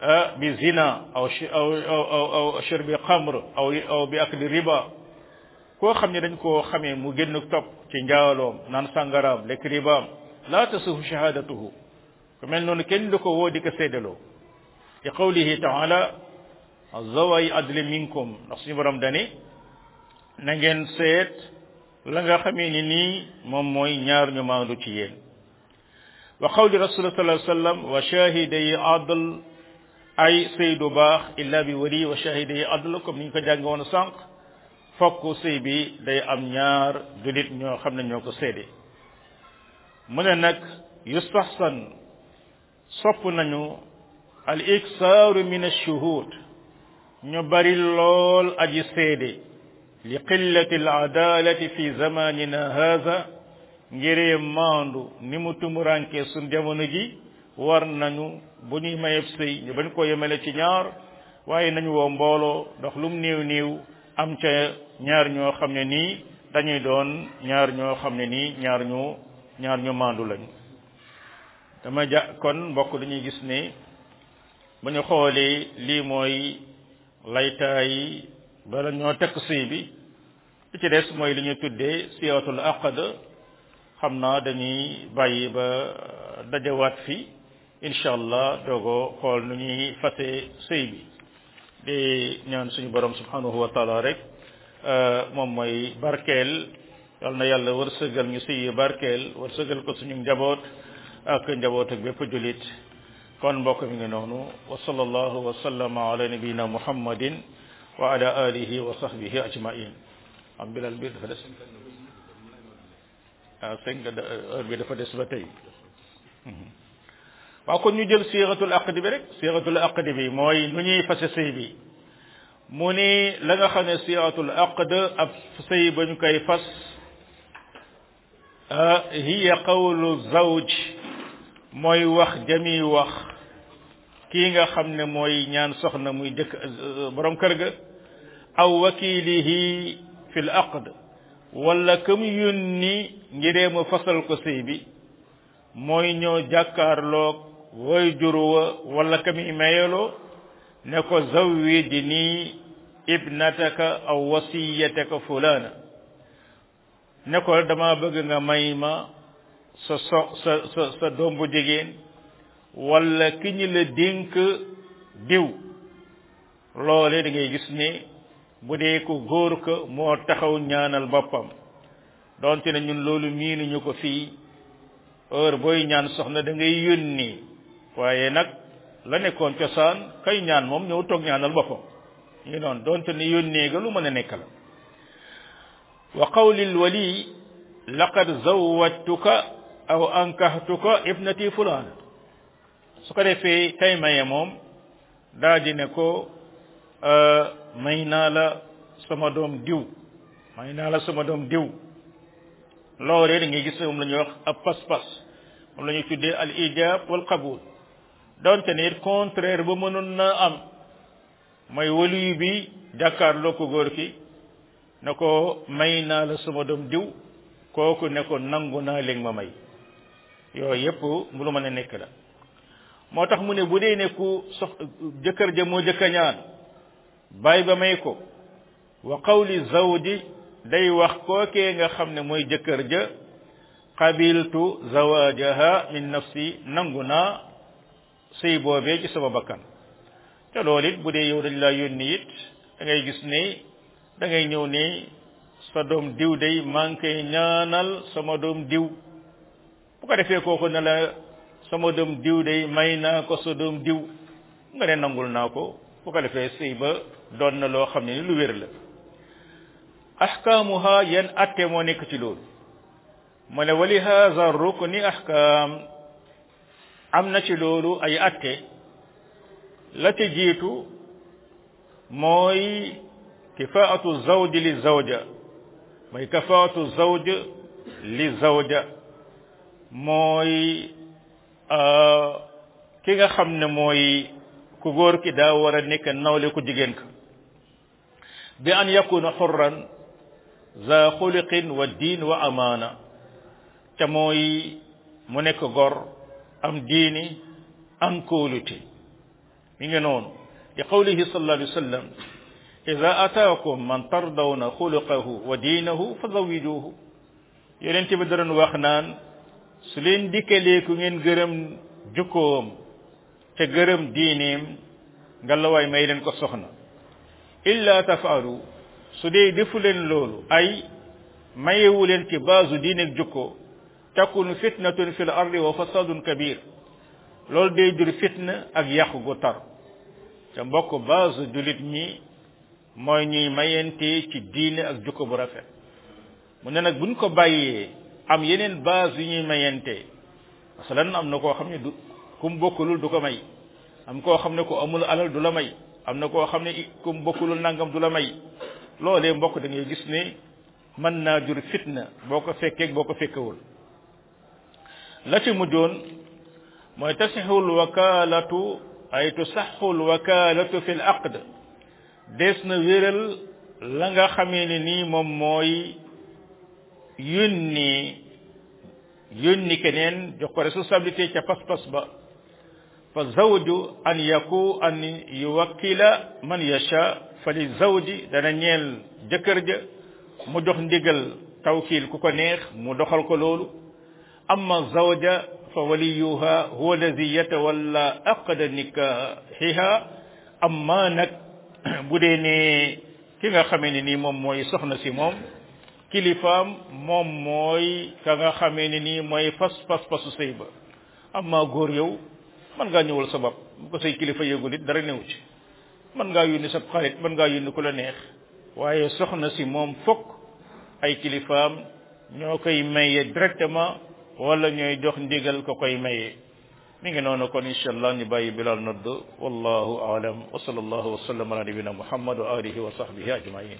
bi zina aw shurbi xamr aw bi akli riba koo xam ne dañ koo xamee mu génn topp ci njaaloom naan sàngaraam lekk ribaam laa tasuhu shahadatuhu ku mel noonu kenn du ko woo di ko séddaloo li qawlihi taala zaway adli minkum ndax suñu borom dani na ngeen seet la nga xamee ni nii moom mooy ñaar ñu maandu ci yéen wa qawli rasul sallallahu alayhi wasallam wa shahiday adl ay sëy du baax illa bi wali wa shahiday adl comme ni ñu ko jànge woon sànq fokk sëy bi day am ñaar julit ñoo xam ne ñoo ko seede mu ne nag yustahsan sopp nañu al iksaaru min ash-shuhud ñu bari lool aji seede li qillati al adalati fi zamanina hadha ngiree maandu ni mu tumuranke sun jamono ji war nañu bu ñuy mayeb sëy ñu bañ ko yemale ci ñaar waaye nañu woo mbooloo ndax lum néew néew am ca ñaar ñoo xam ne nii dañuy doon ñaar ñoo xam ne nii ñaar ñu maandu lañ dama kon mbokk dañuy gis ne ba ñu xoolee lii mooy laytaay bala ñoo tekk sëy bi li ci des mooy li ñu tuddee siyatul aqd xam naa dañuy bàyyi ba dajawaat fi incha allah doogo xool nu ñuy fase sëy bi di ñaan suñu borom subhanahu wa taala rek moom mooy barkeel yal na yàlla wërsëgal ñu sëy yi barkeel wërsëgal ko suñu njaboot ak njaboot ak bépp julit kon mbokk mi ngi noonu wa sallallahu wa sallama ala nabiyina muhammadin wa ala alihi wa sahbihi ajmain am bilal bi dafa des heure bi dafa des ba tey waaw kon ñu jël siixatul aqd bi rek siixatul aqd bi mooy nu ñuy fase sëy bi mu ni la nga xam ne siixatul aqd ab sëy ba ñu koy fas hiya qawlu zawj mooy wax jami wax kii nga xam ne mooy ñaan soxna muy jëkk borom kër ga aw wakilihi fil aqd wala kam yónni ngiree mu fasal ko sëy bi mooy ñëw jàkkaarloog woy juruwa wala kami mayeloo ne ko zawwijni ibnataka aw wasiyataka fulana ne ko dama bëgg nga may ma sa doom bu jigéen wala ki ñu la dénk diw loole da ngay gis ne bu dee ko góor ko moo taxaw ñaanal boppam donte ne ñun loolu miinuñu ko fii heure booy ñaan soxna da ngay yónni waaye nag la nekkoon cosaan kay ñaan moom ñëw toog ñaanal boppam ñu noonu donte ne yónnee ga lu mën a nekk la wa qawlil wali laqad zawwajtuka aw ankahtuka ibnati fulaan su ko defee kay maye moom daa di ne ko may naa la sama doom diw may naa la sama doom diw loolee da ngay gis moom la ñuy wax ab pas-pas moom la ñuy tuddee al ijab wal qabul donte ne it contraire ba mënoon na am mooy waliyu bi jàkkaarloo ko góor ki ne ko may naa la sama doom diw kooku ne ko nangu naa léegi ma may yooyu yëpp mu lu mën a nekk la moo tax mu ne bu dee ne ku jëkkër ja moo jëkka ñaan bàyyi ba may ko wa qawli zawji day wax kookee nga xam ne mooy jëkkër ja qabiltu zawajaha min nafsi nangu naa sëy boobee ci sama bakkan te loolu it bu dee yow dañ laa yónni it da ngay gis ne da ngay ñëw ne sa doom diw day manqué ñaanal sama doom diw bu ko defee kooku ne la sama doom diw day may naa ko sa doom diw nga ne nangul naa ko bu ko defee sëy ba doon na loo xam ne ni lu wér la ahkaamuha yan atte moo nekk ci loolu mu ne wali haza rukni ahkaam am na ci loolu ay atte la ci jiitu mooy kifaatu zawj li zawja mooy kifaatu zawj li zawja mooy ki nga xam ne mooy ku góor ki daa war a nekk nawle ku jigéen ka bi an yakuna xurran za xuliqin wa diin wa amaana te mooy mu nekk gor am diini am kóolute mi ngi noonu li qawlihi sallallahu alayhi wa sallam ida ataakum man tardawna xuluqahu wa diinahu fa zawijuhu yonent bi da doon wax naan su leen dikkalee ku ngeen gërëm jukkoom te gërëm diineem ngalawaay may leen ko soxna illa tafaalu su dee defu leen loolu ay mayewu leen ci baasu diineeg jukko takun fitnatun fil ardi wa fasadun kabir loolu day jur fitna ak yàqu gu tar te mbokk baasu julit ñi mooy ñuy mayente ci diine ak jukko bu rafet mu ne nag buñ ko bàyyee am yeneen base yu ñuy mayente masalan am na koo xam ne du kum bokkulul du ko may am koo xam ne ko amul alal du la may am na koo xam ne kum bokkulul nangam du la may loolee mbokk da ngay gis ne mën naa jur fitna boo ko fekkee boo ko fekkewul la ci mujjoon mooy tasixul wakalatu ay tusaxul wakalatu fi l aqd des na wéral la nga xamee ne nii moom mooy yónni keneen jox ko responsabilité ca pas-pas ba fa zawju an yuwakkila man yasha fa li zawji dana ñeel jëkkër ja mu jox ndigal tawkiil ku ko neex mu doxal ko loolu amma zawja fa waliyuha huwa alladi yatawalla aqda nikahiha amma nag bu dee ne ki nga xamee ne nii moom mooy soxna si moom kilifaam moom mooy ka nga xamee ne nii mooy pasu sëy ba amma góor yow mën ngaa ñëwal sa bopp bu ko say kilifa yëgul it dara newu ci mën ngaa yónni sa xarit mën ngaa yónni ku la neex waaye soxna si moom fokk ay kilifaam ñoo koy maye directement wala ñooy jox ndigal ko koy maye mi ngi noonu kon incha allah ñu bàyyi bilal nodd wallahu aalam wa sallallahu wa sallam ala nabina muhammad wa alihi wa sahbihi ajmain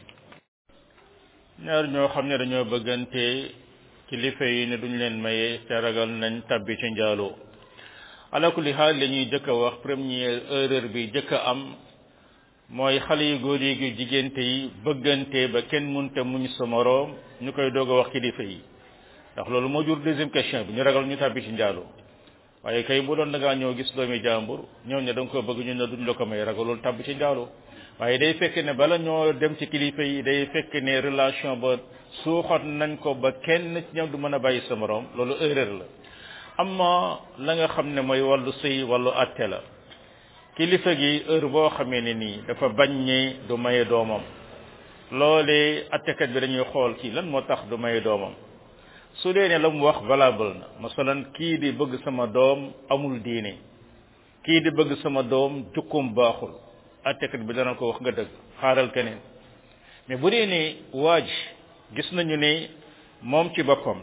ñaar ñoo xam ne dañoo bëggante kilifa yi ne duñ leen maye te ragal nañ tabbi ci njaaloo ala kulli xaal la ñuy jëkk a wax première erreur bi jëkk a am mooy xale yu góor yi jigéente yi bëggante ba kenn munta muñ sa moroom ñu koy doog a wax kilifa yi ndax loolu moo jur deuxième question bi ñu ragal ñu tabbi ci njaaloo waaye kay bu doon da ngaa ñëw gis doomi jàmbur ñëw ne da nga ko bëgg ñu ne duñ la ko may ragal loolu tabbi ci njaaloo waaye day fekk ne bala ñoo dem ci kilifa yi day fekk ne relation ba suuxat nañ ko ba kenn ci ñoom du mën a bàyyi sa moroom loolu erreur la amma la nga xam ne mooy wàllu sëy wàllu atte la kilifa gi heure boo xamee ne nii dafa bañ ne du maye doomam loolee attekat bi dañuy xool kii lan moo tax du maye doomam su dee ne la mu wax valable na masalan kii di bëgg sama doom amul diine kii di bëgg sama doom jukkum baaxul attekat bi dana ko wax nga dëgg xaaral keneen mais bu dee ne waaj gis nañu ne moom ci boppam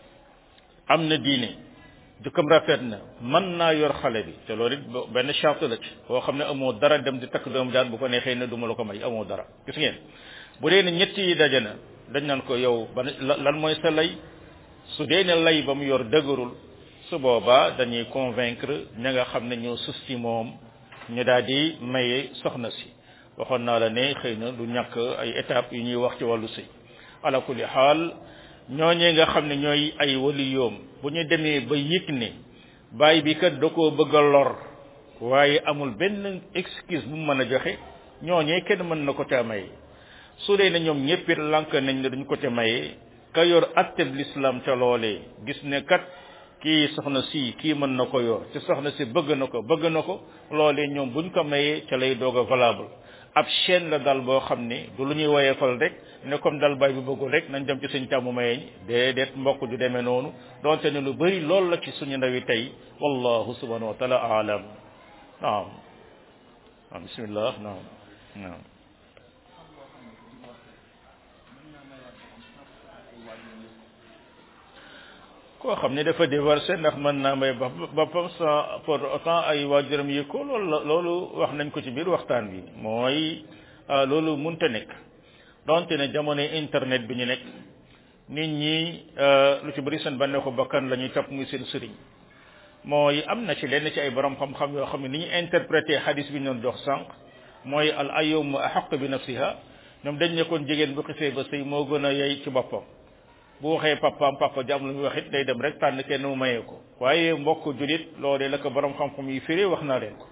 am na diine jukkam rafet na mën naa yor xale bi te loolu it benn charte la ci boo xam ne amoo dara dem di takk doom daan bu ko neexee ne duma la ko may amoo dara gis ngeen bu dee ne ñett yi daje na dañ naan ko yow ban lan mooy sa lay su dee ne lay ba mu yor dëgërul su boobaa dañuy convaincre ña nga xam ne ñoo sus ci moom ñu daal di maye soxna si waxoon naa la ne xëy na du ñàkk ay étapes yu ñuy wax ci wàllu sëy ala kulli xaal ñooñee nga xam ne ñooy ay waliyoom bu ñu demee ba yëg ne baay bi kat da koo bëgg a lor waaye amul benn excuse bu mu mën a joxe ñooñee kenn mën na ko ca maye su dee ne ñoom ñëpp it lànk nañ ne duñ ko ca maye ka yor atteb l'islam ca loolee gis ne kat kii soxna si kii mën na ko yor ci soxna si bëgg na ko loolee ñoom buñ ko mayee ca lay doog a valable ab chaîne la dal boo xam ne du lu ñuy woyefal rek ne comme dal bay bi bëggul rek nañ dem ci suñ càmmu mayeñ déedéet mbokk du demee noonu donte ne lu bëri loolu la ci suñu ndawi tey wallahu subhanahu wa taala aalam naam bismillah naam koo xam ne dafa divorcé ndax mën naa may boppam sans pour autant ay waajuram yi ko loolu wax nañ ko ci biir waxtaan bi mooy loolu munta nekk donte ne jamono internet bi ñu nekk nit ñi lu ci bëri seen bànneexu bakkan la ñuy topp muy seen sëriñ mooy am na ci lenn ci ay borom xam-xam yoo xam ne ni ñu interprété hadis bi ñu doon jox sànq mooy al ayyumu ahaq bi nafsiha ñoom dañ nekkoon jigéen bu xisee ba sëy moo gën a yey ci boppam bu waxee papa ji am lu muy wax it day dem rek tànn kenn mu mayee ko waaye mbokk julit loolee la ko borom xam-xam yi firi wax naa leen ko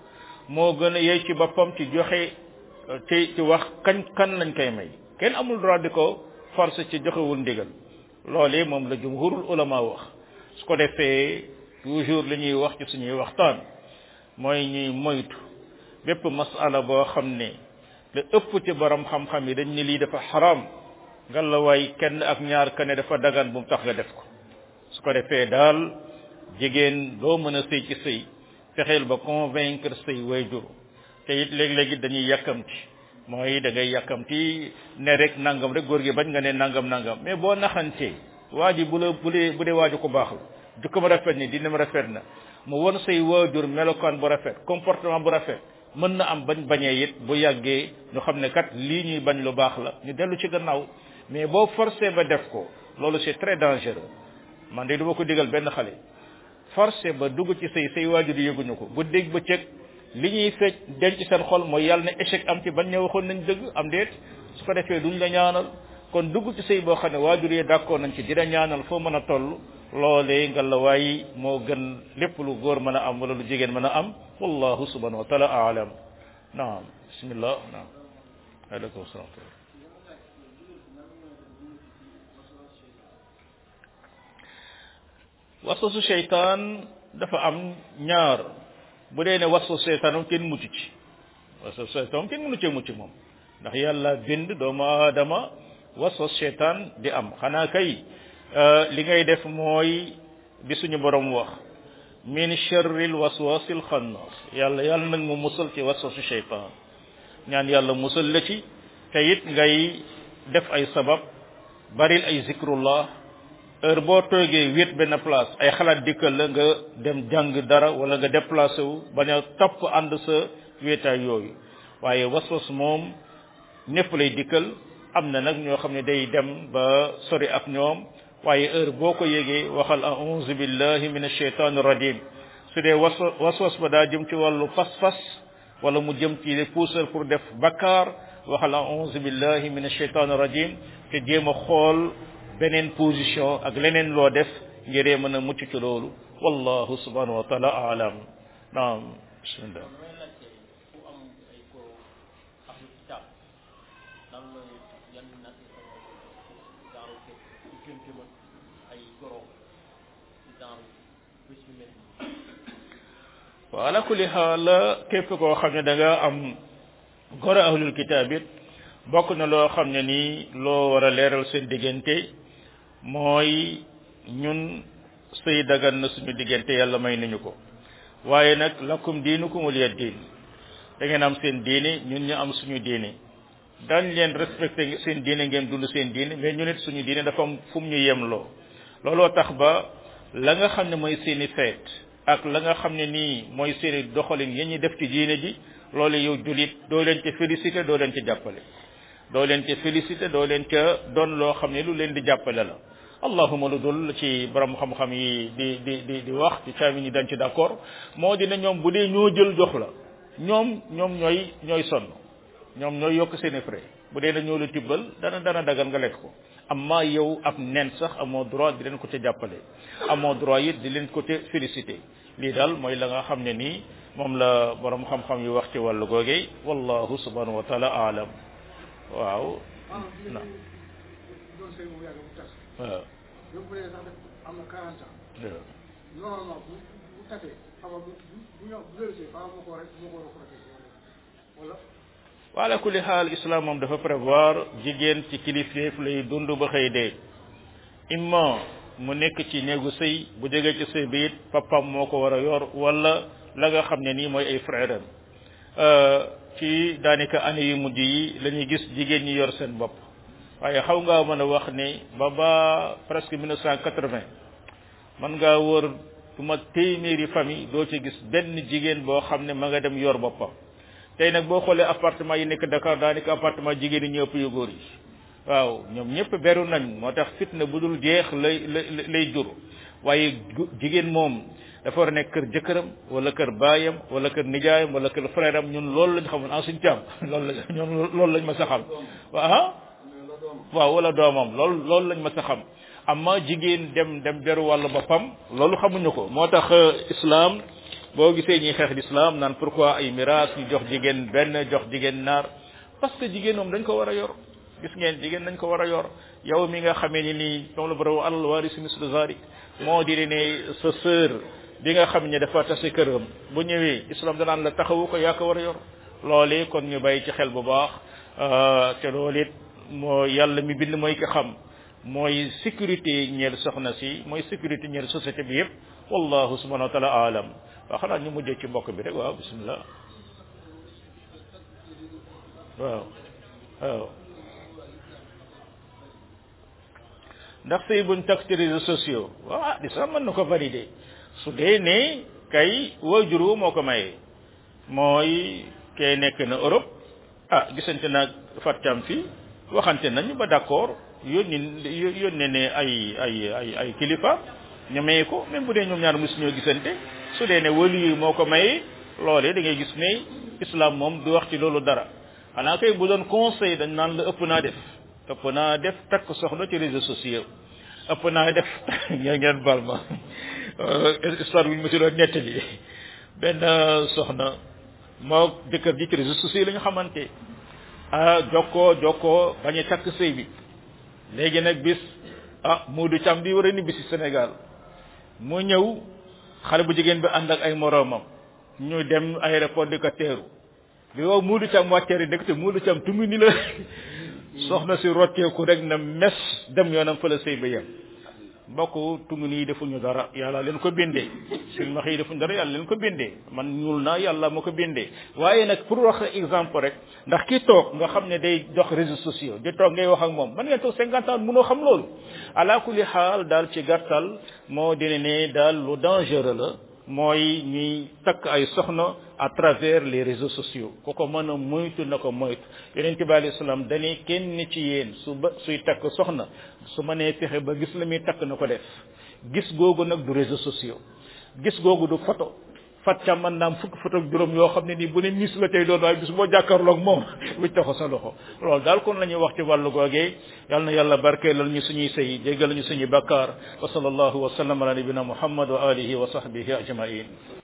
moo gën a yey ci boppam ci joxe ci wax kan lañ koy may kenn amul droit di ko forcer ci joxewul ndigal loolee moom la jumhurul ulama wax su ko defee toujours li ñuy wax ci suñuy waxtaan mooy ñuy moytu bépp masala boo xam ne la ëpp ci borom xam-xam yi dañ ne lii dafa xaram nga la waay kenn ak ñaar ka ne dafa dagan bu mu tax nga def ko su ko defee daal jigéen doo mën a sëy ci sëy fexeel ba convaincre say waajur te it léeg-léegi dañuy yàkkamti mooy da ngay yàkkamti ne rek nangam rek góor gi bañ nga ne nangam mais boo naxantee waa ji bu dee waaju ko baax la jukkam rafet ni dina rafet na mu won say waajur melokaan bu rafet comportement bu rafet mën na am bañee it bu yàggee ñu xam ne kat lii ñuy bañ lu baax la ñu dellu ci gannaaw mais boo forcé ba def ko loolu c'est très dangereux man de duma ko digal benn xale forcé ba dugg ci say waajur yëguñu ko bu dégg ba cëg li ñuy fecc denc seen xol mooy yàlla ne échec am ci bañ ne waxoon nañ dëgg am déet su ko defee duñ la ñaanal kon dugg ci sëy boo xam ne waajur yi d'accord nañ ci dina ñaanal foo mën a toll loolee nga la waay moo gën lépp lu góor mën a am wala lu jigéen mën a am wallahu subhanahu wa taala aalam naam bismillah naam aleykum salaam waswasu seytaan dafa am ñaar bu dee ne waswasu seytaan kenn mucc ci waswasu seytaan kenn mënu cee mucc moom ndax yàlla bind doomu aadama waswasu seytaan di am xanaa kay li ngay def mooy bi suñu borom wax min sharril waswasil xannas yàlla nag mu musal ci waswasu seytaan ñaan yàlla musal la ci te it ngay def ay sabab baril ay zikrullah heure boo toogee wéet benn place ay xalaat dikkal la nga dem jàng dara wala nga déplacé wu bañ a topp ànd sa wéetaay yooyu waaye waswas moom ñëpp lay dikkal am na nag ñoo xam ne day dem ba sori ak ñoom waaye heure boo ko yégee waxal a'uuzu billahi min ash-shaytaani rajim su dee waswas ba daa jëm ci wàllu fas-fas wala mu jëm ci les puusal pour def bakkaar waxal a'uuzu billahi min ash-shaytaani rajim te jéem a xool beneen position ak leneen loo def ngiree mën a mucc ci loolu wallahu subhanahu wa taala aalam naam bismillah wa ala kulli xaal képp koo xam ne da nga am goro ahlul kitaab it bokk na loo xam ne nii loo war a leeral seen diggante mooy ñun sëy dagan na suñu diggante yàlla may nañu ko waaye nag lakum diinukum waliya diin da ngeen am seen diine ñun ñu am suñu diine dañ leen respecté seen diine ngeen dund seen diine mais ñu nit suñu diine dafa am fu mu ñu yemloo looloo tax ba la nga xam ne mooy seeni feet ak la nga xam ne nii mooy seeni doxalin yi ñuy def ci diine ji loolu yow julit doo leen ca félicité doo leen ca jàppale doo leen ca félicité doo leen ca doon loo xam ne lu leen di jàppale la allahuma lu dul ci borom xam-xam yi di wax ci caabi ñi dañ ci d'accord moo dina ñoom bu dee ñoo jël jox la ñoom ñooy sonn ñoom ñooy yokk seeni frais bu dee na ñoo la tibbal dana dagal nga lekk ko amma yow ab nen sax amoo droit di leen ko ca jàppale amoo droit it di leen ko ca félicité lii daal mooy la nga xam ne nii moom la borom xam-xam yi wax ci wàllu googee wallahu subhanahu wa taala aalam waaw na waaw wala kulli xaal islam moom dafa prévoir jigéen ci kilifteef lay dund ba xëy dee imma mu nekk ci néegu sëy bu jógee ci sëy bi it papam moo ko war a yor wala la nga xam ne nii mooy ay frère am ci daanaka année yu mujj yi la ñuy gis jigéen ñi yor seen bopp waaye xaw ngaa mën a wax ne ba presque 1980 mën ngaa wër su ma téeméeri famille doo ci gis benn jigéen boo xam ne ma nga dem yor boppam tey nag boo xoolee appartement yi nekk Dakar daanaka appartement jigéen ñi ñëpp yu góor yi waaw ñoom ñëpp beru nañ moo tax fitna bu dul jeex lay jur waaye jigéen moom dafa war a nekk kër jëkkëram wala kër baayam wala kër nijaayam wala kër frère am ñun loolu lañ xamoon en suñ càmm loolu lañ ma sa xam waaw wala doomam loolu lañ ma sa xam amma jigéen dem beru wàllu boppam loolu xamuñu ko moo tax islam boo gisee ñuy xeex l'islam naan pourquoi ay miraas ñu jox jigéen benn jox jigéen naar parce que jigéen moom dañ ko war a yor gis ngeen jigéen dañ ko war a yor yow mi nga xamee ni nii moom la borom alal waarisu mislu zalik moo di ne sa sœur bi nga xam ne dafa tase këram bu ñëwee islam danaan la taxawu ko yaa ko war a yor loolee kon ñu bàyyi ci xel bu baax te loolu it moo yàlla mi bind mooy ki xam mooy sécurité ñeel soxna si mooy sécurité ñeel société bi yëpp wallahu subhanahu wa taala alam waaw xanaa ñu mujjee ci mbokk bi rek waaw bismillah waaw waaw ndax sëy buñ tag ci réseaux sociaux waaw di sax mën na ko valider su dee ne kay waajuru moo ko maye mooy kay nekk na Europe gisante naag Fatam fii waxante nañu ba d'accord yónne ne ay kilifa ñu maye ko même bu dee ñoom ñaar mosu ñoo gisante su dee ne wali yi moo ko maye loolee da ngay gis ne islam moom du wax ci loolu dara xanaa kay bu doon conseil dañ naan la ëpp naa def takk soxna ci réseaux sociaux ëpp naa def ngeen bal ma histoire bi mu ci doon nettali benn soxna moo jëkkër ji ci réseaux sociaux la ñu xamante jokkoo bañ a takk sëy bi léegi nag bis Moodu Cam di war a ni bisi Sénégal mu ñëw xale bu jigéen bi ànd ak ay moroomam ñu dem aéroport di ko teeru bi wow Moodu Cam wàcceeri dëkk te Moodu Cam tungu ni la soxna si rocceeku rek na mes dem yoonam fa la sëy ba yem mbokk tungu nii defuñu dara yàlla leen ko bindee silmax yi defuñu dara yàlla leen ko bindee man ñuul naa yàlla moo ko bindee waaye nag pour wax exemple rek ndax ki toog nga xam ne day dox réseaux sociaux di toog ngay wax ak moom man ngeen toog 50 ans mënoo xam loolu ala kulli xaal daal ci gàttal moo dina ne daal lu dangereux la mooy ñuy takk ay soxna à travers les réseaux sociaux ku ko mën a moytu na ko moytu yonent bi alayhi salaam dañuy kenn ci yéen suy takk soxna su mënee fexe ba gis la muy takk na ko def gis googu nag du réseaux sociaux gis googu du photo Fatam mën naam fukki photo ak juróom yoo xam ne nii bu ne mis la tey doon waaye bis boo jàkkaarloog moom wicc ko sa loxo loolu daal kon la ñuy wax ci wàllu googee yal na yàlla barkeelal ñu suñuy sëy jéggal ñu suñuy bakkaar wa sallallahu wa sallam ala nabina muhammad wa alihi wa sahbihi ajmain